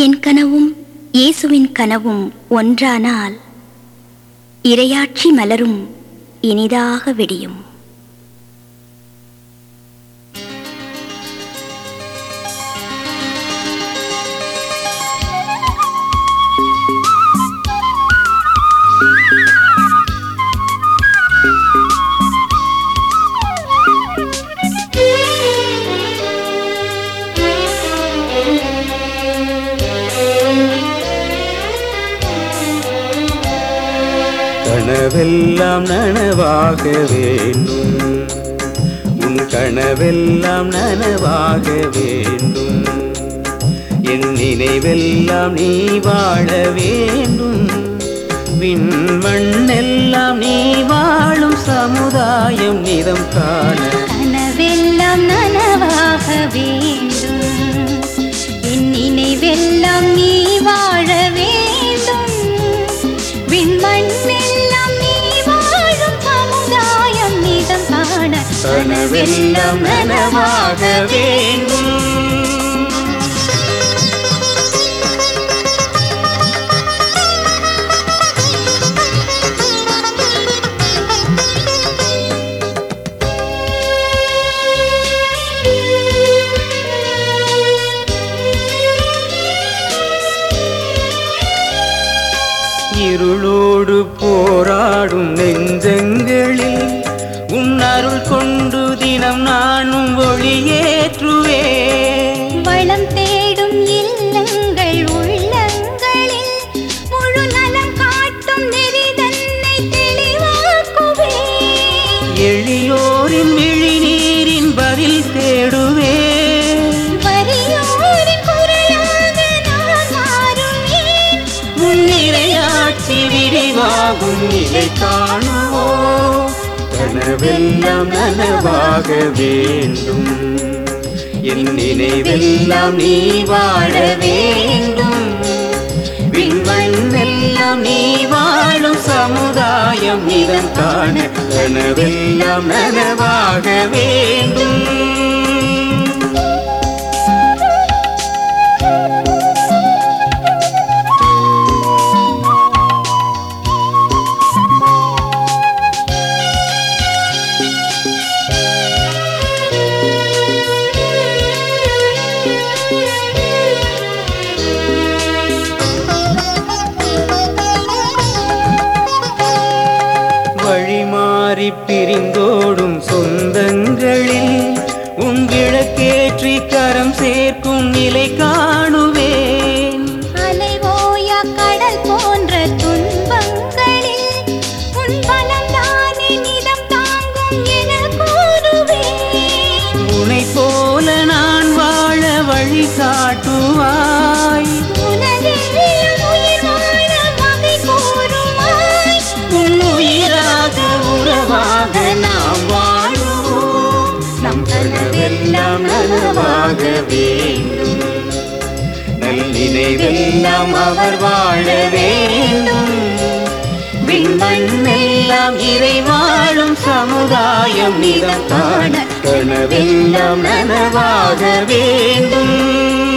என் கனவும் இயேசுவின் கனவும் ஒன்றானால் இறையாட்சி மலரும், இனிதாக விடியும். கனவெல்லாம் நனவாக வேண்டும், உன் கனவெல்லாம் நனவாக வேண்டும். என் நினைவெல்லாம் நீ வாழ வேண்டும், விண்மண்ணெல்லாம் நீ வாழும் சமுதாயம் நிதம் காண. கனவெல்லாம் நனவாக வேண்டும், என் நினைவெல்லாம் நீ வாழ வேண்டும், விண்மண்ணெல்லாம் நீ வாழும் சமுதாயம் நிதம் காண. கனவெல்லாம் நனவாக வேண்டும். இருளோடு போராடும் நெஞ்சங்களில் உன் அருள் கொண்டு தினம் நானும் ஒளியேற்றுவேன். வளம் தேடும் இல்லங்கள் உள்ளங்களில் முழு நலம் காட்டும் நெறி தன்னை தெளிவாக்குவேன். எளியோரின் விழி நீரின் பதில் தேடுவேன், வறியோரின் குரலாக நான் மாறுவேன். முன்னிறையாட்சி விரிவாகும் நிலை காணுவோம். கனவெல்லாம் நனவாக வேண்டும், என் நினைவெல்லாம் நீ வாழ வேண்டும், விண்மண்ணெல்லாம் நீ வாழும் சமுதாயம் நிதம் காண. கனவெல்லாம் நனவாக வேண்டும். வழிமாறி பிரிந்தோடும் சொந்தங்களில் உன் விளக்கேற்றி கரம் சேர்க்கும் நிலை காணுவேன். அலைவோயா கடல் போன்ற துன்பங்களில் உன் பலம் தானே நிதம் தாங்கும் என கூறுவேன். உன்னை போல நான் வாழ வழி காட்டுவாய், உனதெல்லாம் உயிர் வாழ வகை கூறுவாய். உன் உயிராக உறவாக நாம் வாழுவோம். நம் கனவெல்லாம் நனவாக வேண்டும், நல் நினைவெல்லாம் அவர் வாழ வேண்டும், விண்மண்ணெல்லாம் இறை வாழும் சமுதாயம் நிதம் காண. கனவெல்லாம் நனவாக வேண்டும்.